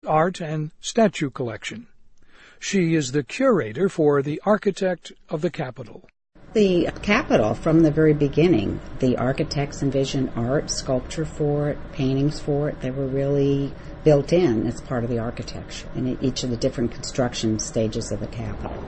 art and statue collection. She is the curator for the Architect of the Capitol. The Capitol, from the very beginning, the architects envisioned art, sculpture for it, paintings for it. They were really built in as part of the architecture in each of the different construction stages of the Capitol.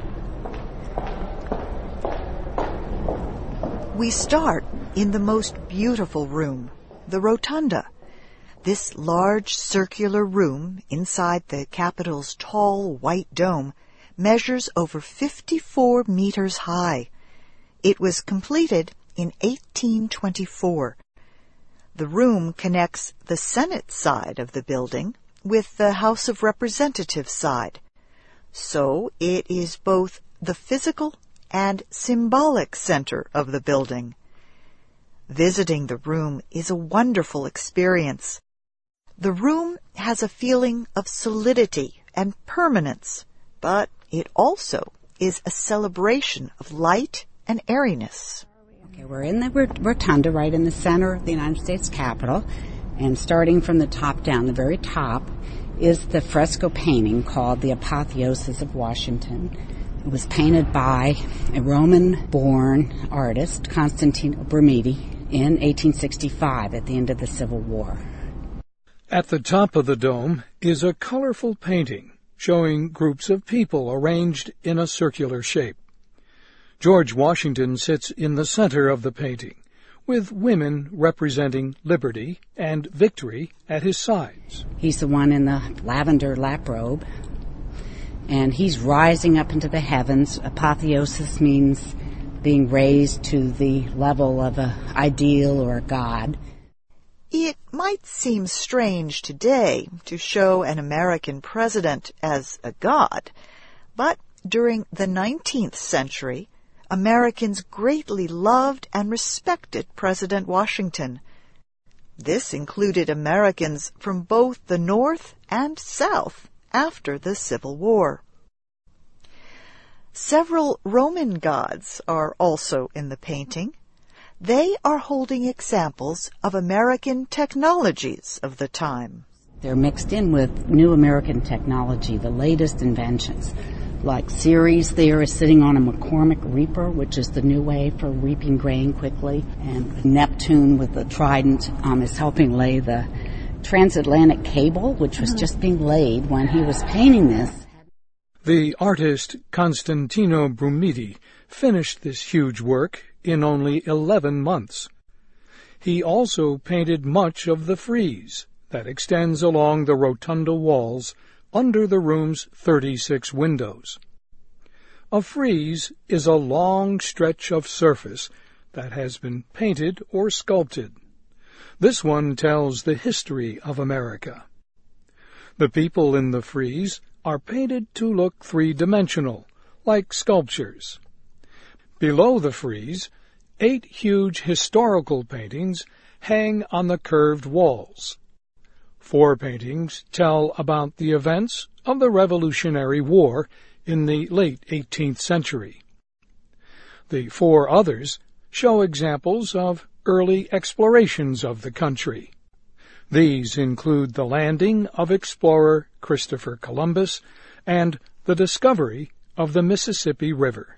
We start in the most beautiful room, the Rotunda. This large circular room inside the Capitol's tall white dome measures over 54 meters high. It was completed in 1824. The room connects the Senate side of the building with the House of Representatives side. So it is both the physical and symbolic center of the building. Visiting the room is a wonderful experience. The room has a feeling of solidity and permanence, but it also is a celebration of light and airiness. Okay, we're in the Rotunda, right in the center of the United States Capitol, and starting from the top down, the very top, is the fresco painting called The Apotheosis of Washington. It was painted by a Roman-born artist, Constantino Brumidi, in 1865 at the end of the Civil War. At the top of the dome is a colorful painting showing groups of people arranged in a circular shape. George Washington sits in the center of the painting, with women representing liberty and victory at his sides. He's the one in the lavender lap robe, and he's rising up into the heavens. Apotheosis means being raised to the level of an ideal or a god. It might seem strange today to show an American president as a god, but during the 19th century, Americans greatly loved and respected President Washington. This included Americans from both the North and South after the Civil War. Several Roman gods are also in the painting. They are holding examples of American technologies of the time. They're mixed in with new American technology, the latest inventions. Like Ceres there is sitting on a McCormick reaper, which is the new way for reaping grain quickly. And Neptune with the trident is helping lay the transatlantic cable, which was just being laid when he was painting this. The artist Constantino Brumidi finished this huge work in only 11 months. He also painted much of the frieze that extends along the rotunda walls under the room's 36 windows. A frieze is a long stretch of surface that has been painted or sculpted. This one tells the history of America. The people in the frieze are painted to look three-dimensional, like sculptures. Below the frieze, 8 huge historical paintings hang on the curved walls. 4 paintings tell about the events of the Revolutionary War in the late 18th century. The 4 others show examples of early explorations of the country. These include the landing of explorer Christopher Columbus and the discovery of the Mississippi River.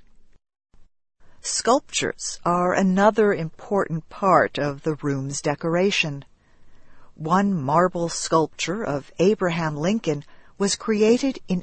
Sculptures are another important part of the room's decoration. One marble sculpture of Abraham Lincoln was created in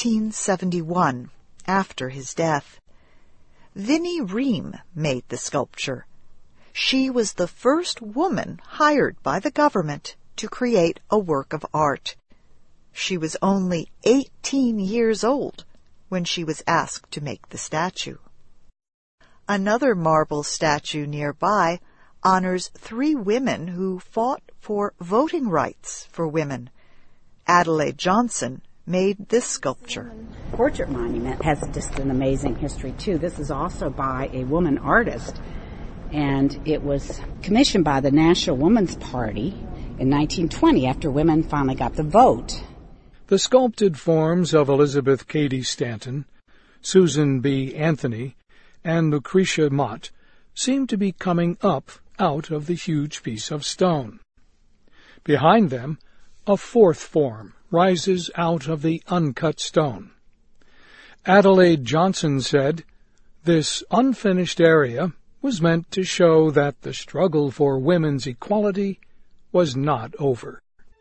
1871, after his death. Vinnie Ream made the sculpture. She was the first woman hired by the government to create a work of art. She was only 18 years old when she was asked to make the statue. Another marble statue nearby honors 3 women who fought for voting rights for women. Adelaide Johnson made this sculpture. Portrait monument has just an amazing history, too. This is also by a woman artist, and it was commissioned by the National Woman's Party in 1920 after women finally got the vote. The sculpted forms of Elizabeth Cady Stanton, Susan B. Anthony, and Lucretia Mott seem to be coming up out of the huge piece of stone. Behind them, a 4th form, rises out of the uncut stone. Adelaide Johnson said, "This unfinished area was meant to show that the struggle for women's equality was not over."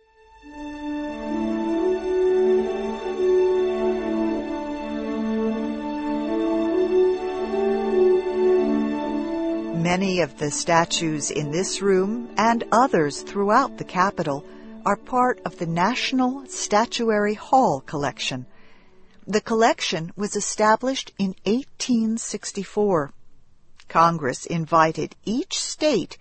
Many of the statues in this room and others throughout the Capitol are part of the National Statuary Hall collection. The collection was established in 1864. Congress invited each state